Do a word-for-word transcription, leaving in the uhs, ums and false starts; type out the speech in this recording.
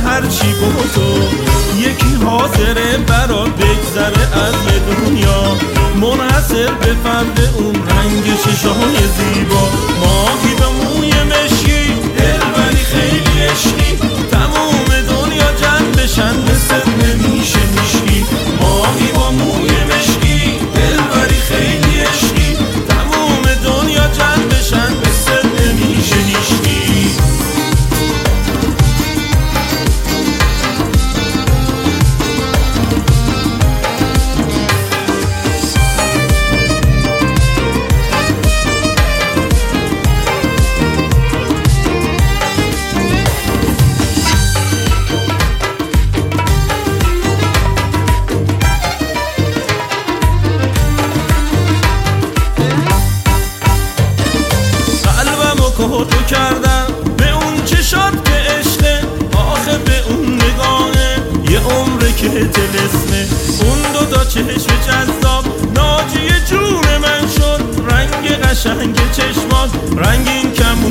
هرچی با تو یکی حاضره برا بگذره از یه دنیا منحصر به فرد اون رنگ چشای زیبا ماهی به موی مشکی دلبری خیلی عشقی تموم دنیا جمع بشن مثل نمیشه میشکی ماهی با موی مشکی دلبری خیلی عشقی تموم دنیا جمع بشن مثل نمیشه میشکی تو کردم به اون چشات که عشقه آخه به اون نگاهه یه عمره که طلسمه اون دو تا چشم جذاب ناجی جون من شد رنگ قشنگ چشمات رنگین کمون